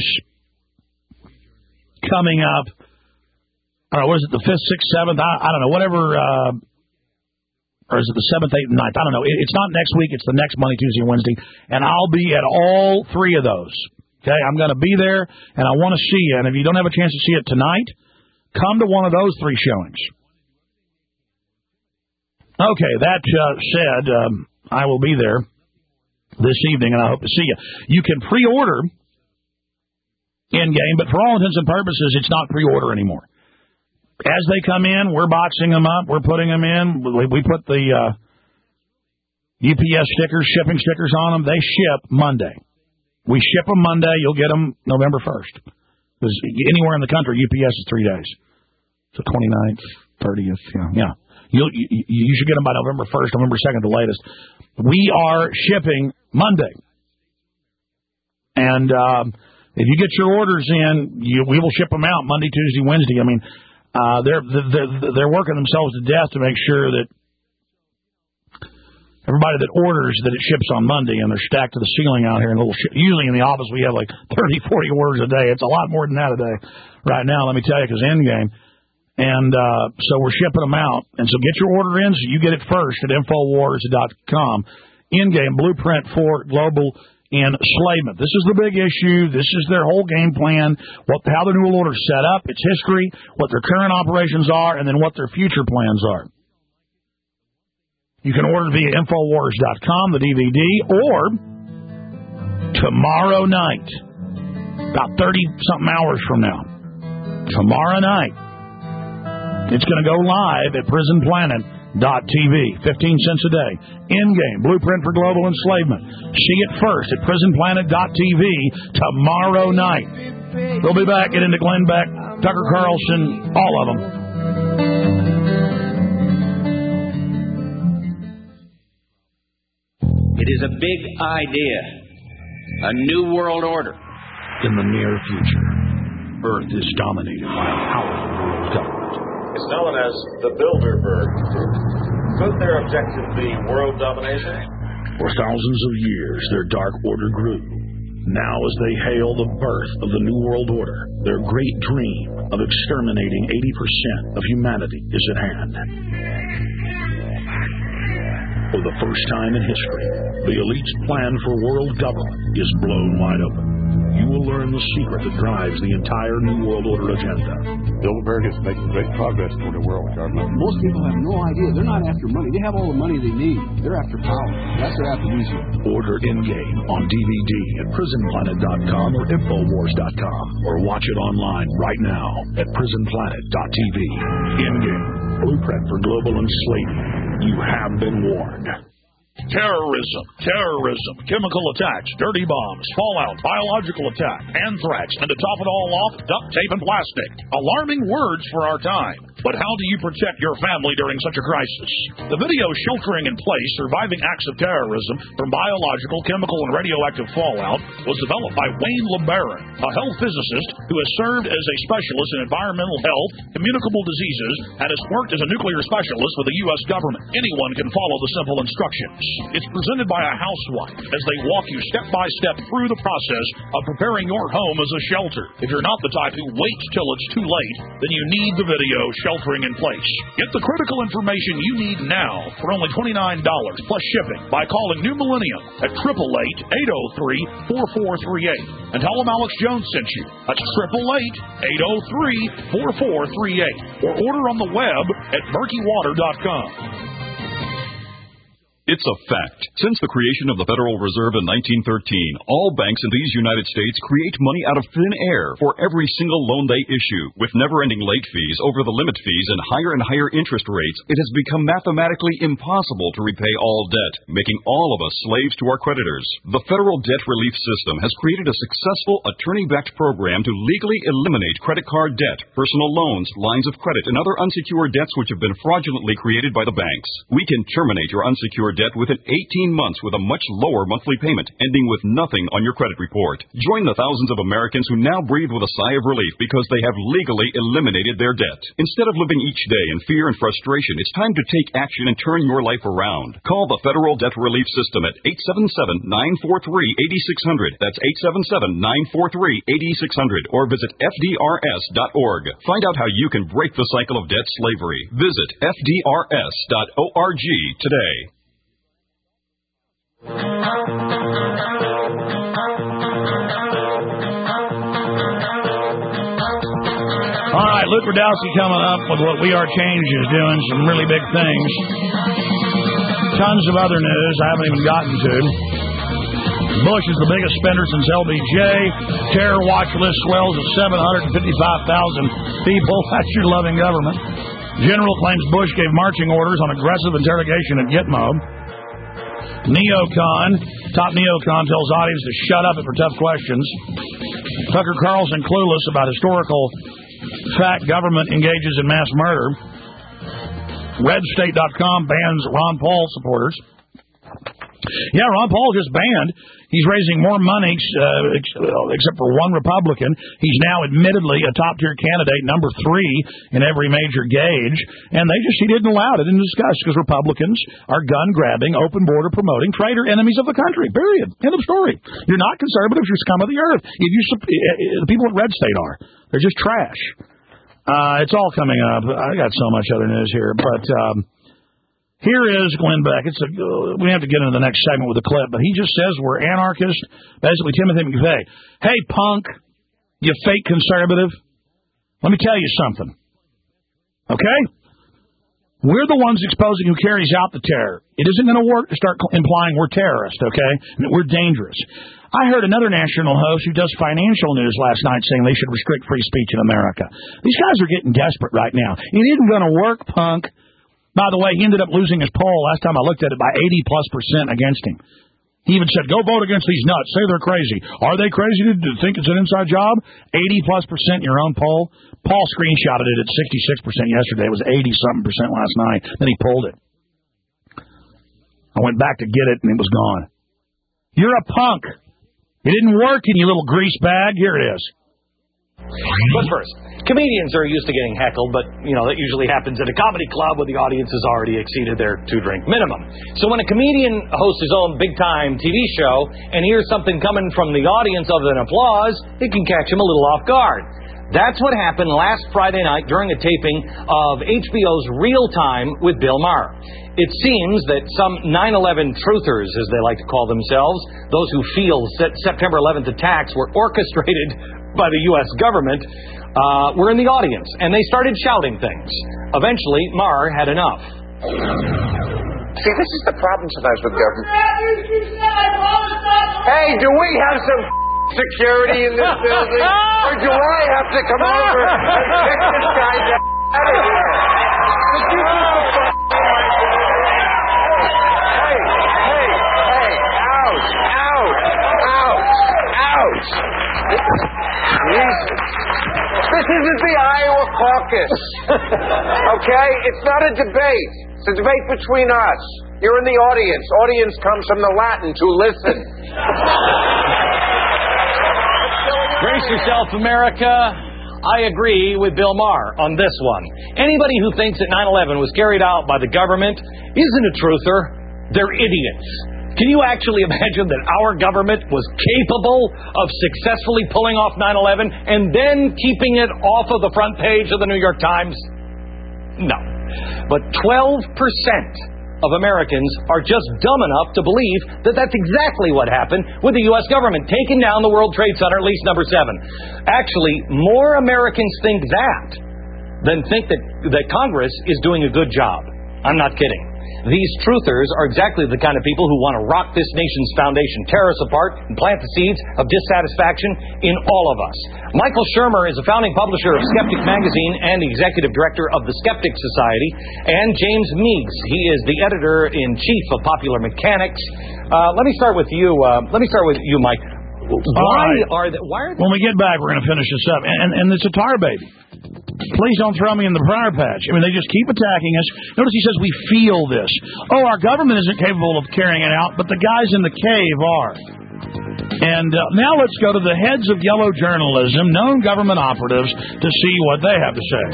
Speaker 5: coming up. I don't know, what is it, the 5th, 6th, 7th? I don't know, whatever. Or is it the 7th, 8th, and 9th? I don't know. It's not next week. It's the next Monday, Tuesday, and Wednesday. And I'll be at all 3 of those. Okay? I'm going to be there, and I want to see you. And if you don't have a chance to see it tonight, come to one of those 3 showings. Okay, that said, I will be there this evening, and I hope to see you. You can pre-order Endgame, but for all intents and purposes, it's not pre-order anymore. As they come in, we're boxing them up. We're putting them in. We put the UPS stickers, shipping stickers on them. They ship Monday. We ship them Monday. You'll get them November 1st. Because anywhere in the country, UPS is 3 days. So 29th, 30th, yeah. You should get them by November 1st, November 2nd, the latest. We are shipping Monday. And if you get your orders in, we will ship them out Monday, Tuesday, Wednesday. I mean, they're working themselves to death to make sure that everybody that orders that it ships on Monday, and they're stacked to the ceiling out here. Usually in the office we have like 30, 40 orders a day. It's a lot more than that a day right now, let me tell you, because Endgame. And so we're shipping them out. And so get your order in so you get it first at Infowars.com. Endgame, blueprint for global enslavement. This is the big issue. This is their whole game plan, how the New World Order is set up, its history, what their current operations are, and then what their future plans are. You can order via Infowars.com, the DVD, or tomorrow night, about 30-something hours from now, tomorrow night, it's going to go live at PrisonPlanet.tv, 15 cents a day. Endgame, Blueprint for Global Enslavement. See it first at PrisonPlanet.tv tomorrow night. We'll be back. Get into Glenn Beck, Tucker Carlson, all of them.
Speaker 17: It is a big idea, a new world order.
Speaker 5: In the near future, Earth is dominated by a powerful world government.
Speaker 6: It's known as the Bilderberg Group. Could their objective be world domination?
Speaker 5: For thousands of years, their dark order grew. Now, as they hail the birth of the New World Order, their great dream of exterminating 80% of humanity is at hand. For the first time in history, the elite's plan for world government is blown wide open. You will learn the secret that drives the entire New World Order agenda.
Speaker 7: Bilderberg is making great progress toward a world government. Most people have no idea. They're not after money. They have all the money they need. They're after power. That's their after.
Speaker 5: Order Endgame on DVD at PrisonPlanet.com or Infowars.com, or watch it online right now at PrisonPlanet.tv. Endgame, Blueprint for Global Enslavement. You have been warned. Terrorism, chemical attacks, dirty bombs, fallout, biological attack, anthrax, and to top it all off, duct tape and plastic. Alarming words for our time. But how do you protect your family during such a crisis? The video Sheltering in Place, Surviving Acts of Terrorism from Biological, Chemical, and Radioactive Fallout was developed by Wayne LeBaron, a health physicist who has served as a specialist in environmental health, communicable diseases, and has worked as a nuclear specialist with the U.S. government. Anyone can follow the simple instructions. It's presented by a housewife as they walk you step by step through the process of preparing your home as a shelter. If you're not the type who waits till it's too late, then you need the video Sheltering in Place. Get the critical information you need now for only $29 plus shipping by calling New Millennium at 888-803-4438 and tell them Alex Jones sent you. That's 888-803-4438 or order on the web at murkywater.com.
Speaker 12: It's a fact. Since the creation of the Federal Reserve in 1913, all banks in these United States create money out of thin air for every single loan they issue. With never-ending late fees, over-the-limit fees, and higher interest rates, it has become mathematically impossible to repay all debt, making all of us slaves to our creditors. The Federal Debt Relief System has created a successful attorney-backed program to legally eliminate credit card debt, personal loans, lines of credit, and other unsecured debts which have been fraudulently created by the banks. We can terminate your unsecured debt within 18 months with a much lower monthly payment, ending with nothing on your credit report. Join the thousands of Americans who now breathe with a sigh of relief because they have legally eliminated their debt. Instead of living each day in fear and frustration, it's time to take action and turn your life around. Call the Federal Debt Relief System at 877-943-8600. That's 877-943-8600. Or visit FDRS.org. Find out how you can break the cycle of debt slavery. Visit FDRS.org today.
Speaker 14: All
Speaker 5: right, Luke Rudkowski coming up with what We Are Change is doing, some really big things. Tons of other news I haven't even gotten to. Bush is the biggest spender since LBJ. Terror watch list swells to 755,000 people. That's your loving government. General claims Bush gave marching orders on aggressive interrogation at Gitmo. Neocon, top neocon tells audience to shut up for tough questions. Tucker Carlson clueless about historical fact government engages in mass murder. RedState.com bans Ron Paul supporters. Yeah, Ron Paul just banned. He's raising more money, except for one Republican. He's now admittedly a top-tier candidate, number 3 in every major gauge. And he didn't allow it. Didn't discuss because Republicans are gun-grabbing, open-border promoting traitor enemies of the country. Period. End of story. You're not conservatives. You're scum of the earth. The people at Red State are. They're just trash. It's all coming up. I got so much other news here, but here is Glenn Beck. We have to get into the next segment with a clip, but he just says we're anarchists. Basically, Timothy McVeigh. Hey, punk, you fake conservative. Let me tell you something. Okay? We're the ones exposing who carries out the terror. It isn't going to work to start implying we're terrorists, okay? And we're dangerous. I heard another national host who does financial news last night saying they should restrict free speech in America. These guys are getting desperate right now. It isn't going to work, punk. By the way, he ended up losing his poll last time I looked at it by 80+% against him. He even said, go vote against these nuts. Say they're crazy. Are they crazy to think it's an inside job? 80+% in your own poll. Paul screenshotted it at 66% yesterday. It was 80-something% last night. Then he pulled it. I went back to get it, and it was gone. You're a punk. It didn't work in you little grease bag. Here it is.
Speaker 18: But first, comedians are used to getting heckled, but, that usually happens at a comedy club where the audience has already exceeded their 2-drink minimum. So when a comedian hosts his own big-time TV show and hears something coming from the audience other than applause, it can catch him a little off guard. That's what happened last Friday night during a taping of HBO's Real Time with Bill Maher. It seems that some 9/11 truthers, as they like to call themselves, those who feel that September 11th attacks were orchestrated by the U.S. government, were in the audience, and they started shouting things. Eventually, Maher had enough.
Speaker 19: See, this is the problem sometimes with government. Hey, do we have some security in this building? Or do I have to come over and kick this guy out of here? Ouch. Jesus. This isn't the Iowa caucus. Okay? It's not a debate. It's a debate between us. You're in the audience. Audience comes from the Latin, to listen.
Speaker 18: Brace yourself, America. I agree with Bill Maher on this one. Anybody who thinks that 9/11 was carried out by the government isn't a truther. They're idiots. Can you actually imagine that our government was capable of successfully pulling off 9/11 and then keeping it off of the front page of the New York Times? No. But 12% of Americans are just dumb enough to believe that that's exactly what happened with the U.S. government taking down the World Trade Center, at least number 7. Actually, more Americans think that than think that Congress is doing a good job. I'm not kidding. These truthers are exactly the kind of people who want to rock this nation's foundation, tear us apart, and plant the seeds of dissatisfaction in all of us. Michael Shermer is a founding publisher of Skeptic Magazine and the executive director of the Skeptic Society. And James Meigs, he is the editor-in-chief of Popular Mechanics. Let me start with you. Mike. Why are
Speaker 5: when we get back, we're going to finish this up. And it's a tar baby. Please don't throw me in the briar patch. I mean, they just keep attacking us. Notice he says we feel this. Oh, our government isn't capable of carrying it out, but the guys in the cave are. And now let's go to the heads of yellow journalism, known government operatives, to see what they have to say.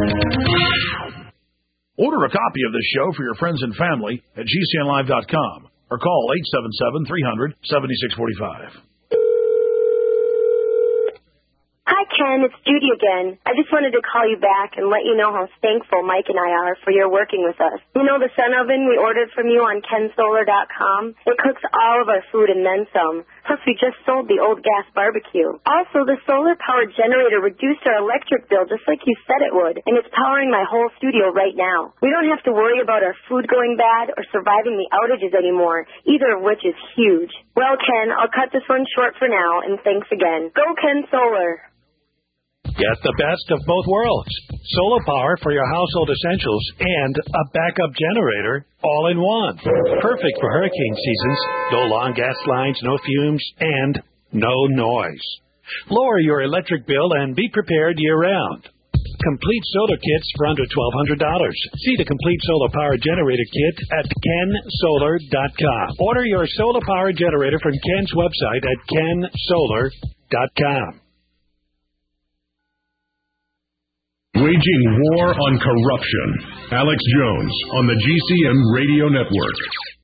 Speaker 5: Order a copy of this show for your friends and family at GCNlive.com or call 877-300-7645.
Speaker 20: Hi, Ken. It's Judy again. I just wanted to call you back and let you know how thankful Mike and I are for your working with us. You know the sun oven we ordered from you on KenSolar.com? It cooks all of our food and then some. Plus, we just sold the old gas barbecue. Also, the solar-powered generator reduced our electric bill just like you said it would, and it's powering my whole studio right now. We don't have to worry about our food going bad or surviving the outages anymore, either of which is huge. Well, Ken, I'll cut this one short for now, and thanks again. Go Ken Solar!
Speaker 21: Get the best of both worlds. Solar power for your household essentials and a backup generator all in one. Perfect for hurricane seasons. No long gas lines, no fumes, and no noise. Lower your electric bill and be prepared year-round. Complete solar kits for under $1,200. See the Complete Solar Power Generator Kit at kensolar.com. Order your solar power generator from Ken's website at kensolar.com.
Speaker 2: Waging war on corruption. Alex Jones on the GCN Radio Network.